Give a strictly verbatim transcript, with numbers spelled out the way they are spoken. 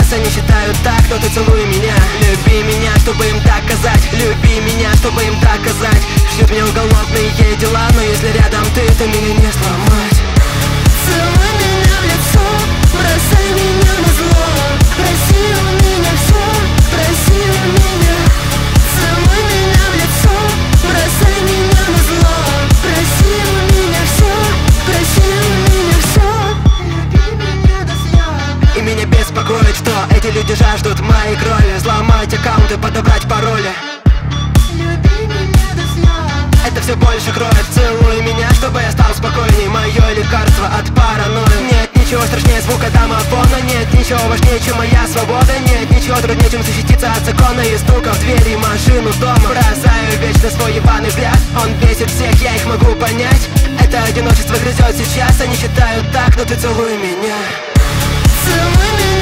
сейчас они считают так, но ты целуй меня. Люби меня, чтобы им доказать. Люби меня, чтобы им доказать. Ждет меня уголовные дела, но если рядом ты, то меня не сломать. Целуй меня в лицо, бросай меня на зло. Проси у меня все, проси у меня. Целуй меня в лицо, бросай меня на зло. Проси у меня все, проси у меня все. Люби меня до слез. И меня беспокоит, что эти люди жаждут моей крови. Взломать аккаунты, подобрать пароли. Люби меня до слез. Это все больше кроет. Целуй меня, чтобы я стал спокойней. Мое лекарство от паранойи. Нет ничего страшнее звука домофона. Нет ничего важнее, чем моя свобода. Нет ничего труднее, чем защититься от закона и стука в двери машину дома. Бросаю вечно свой ебаный взгляд. Он бесит всех, я их могу понять. Это одиночество грызет сейчас. Они считают так, но ты целуй меня. Целуй меня